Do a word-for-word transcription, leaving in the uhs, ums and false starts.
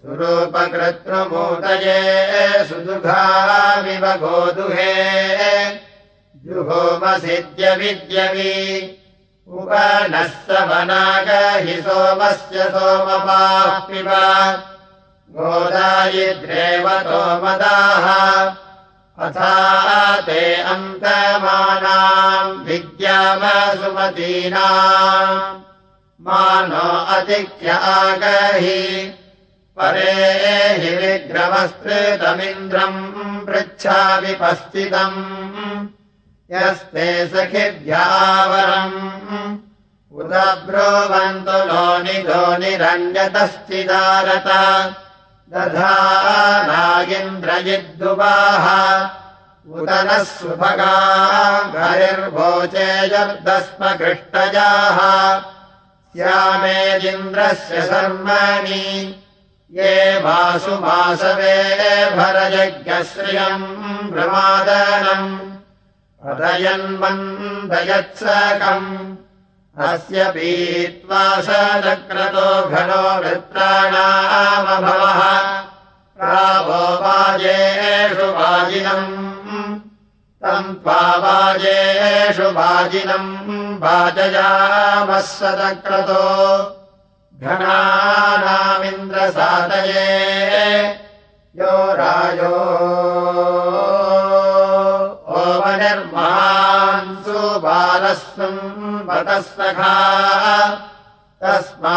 सुरूपकृत्रुमूतये सुदुघामिव गोदुहे जुहोमसिद्यविद्यवि उपनः सवनागहि सोमस्य सोमपाः पिब गोदायिद्रेवतो मदाः अथा ते अन्तमानाम् विद्यामसुमतीनाम् मानो अतिक्य आगहि परे हि विग्रमस्कृतमिन्द्रम् पृच्छावि पस्थितम् यस्ते सखिभ्यावरम् उत ब्रुवन्तु लोनिधो निरण्यतश्चिदारत दधानागिन्द्रजिद्दुवाः उत नः सुभगा हरिर्वोचेयर्दस्म कृष्टजाः स्यामेजिन्द्रस्य शर्मणि ये वासुमासवे भरयज्ञश्रियम् प्रमादनम् अदयन्मन्दयत्सकम् अस्य पीत्वा सदक्रतो घनो वृत्राणामभवः प्रावो वाजेषु वाजिनम् तम् त्वा वाजेषु वाजिनम् वाजयामः सदक्रतो घनानामिन्द्रसातये यो राजो ओमनिर्महान् सुबालस्वम् वतः सखा तस्मा